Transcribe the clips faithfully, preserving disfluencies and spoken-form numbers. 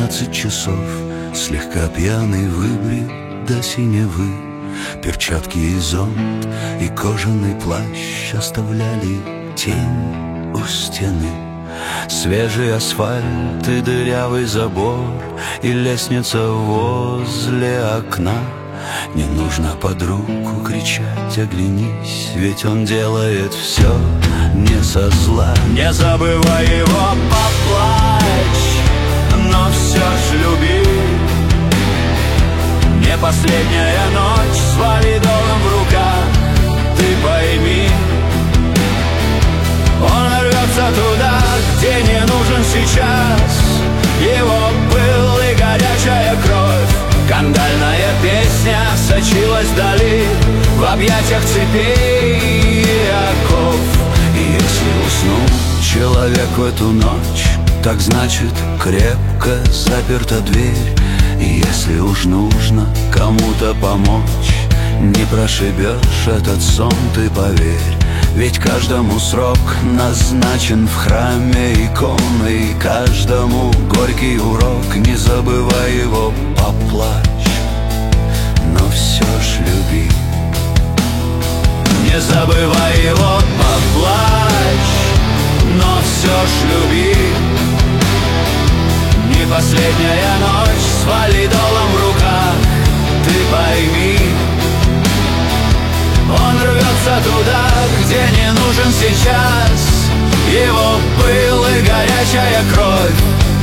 двенадцать часов, слегка пьяный, выбрит до синевы. Перчатки и зонт, и кожаный плащ оставляли тень у стены. Свежий асфальт и дырявый забор, и лестница возле окна. Не нужно под руку кричать, оглянись, ведь он делает все не со зла. Не забывай его, поплачь, но все ж люби. Не последняя ночь с валидолом в руках, ты пойми. Он рвется туда, где не нужен сейчас его пыл и горячая кровь. Кандальная песня сочилась вдали, в объятиях цепей и оков. И если уснул человек в эту ночь, так значит крепко заперта дверь. И если уж нужно кому-то помочь, не прошибешь этот сон, ты поверь. Ведь каждому срок назначен в храме иконы, и каждому горький урок. Не забывай его, поплачь, но все ж люби. Не забывай его, поплачь, но все ж люби. Не последняя ночь с валидолом в руках, ты пойми. Он рвется туда, где не нужен сейчас его пыл и горячая кровь.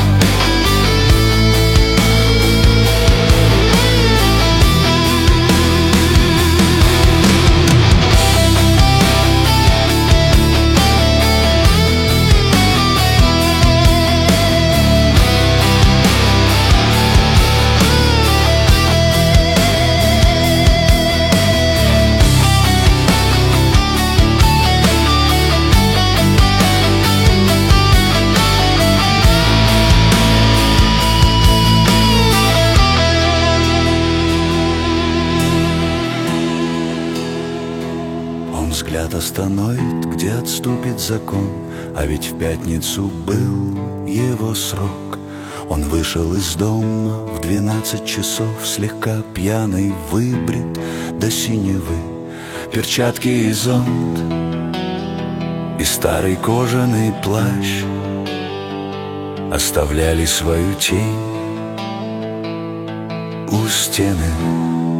Взгляд остановит, где отступит закон. А ведь в пятницу был его срок. Он вышел из дома в двенадцать часов, слегка пьяный, выбрит до синевы. Перчатки и зонт, и старый кожаный плащ оставляли свою тень у стены.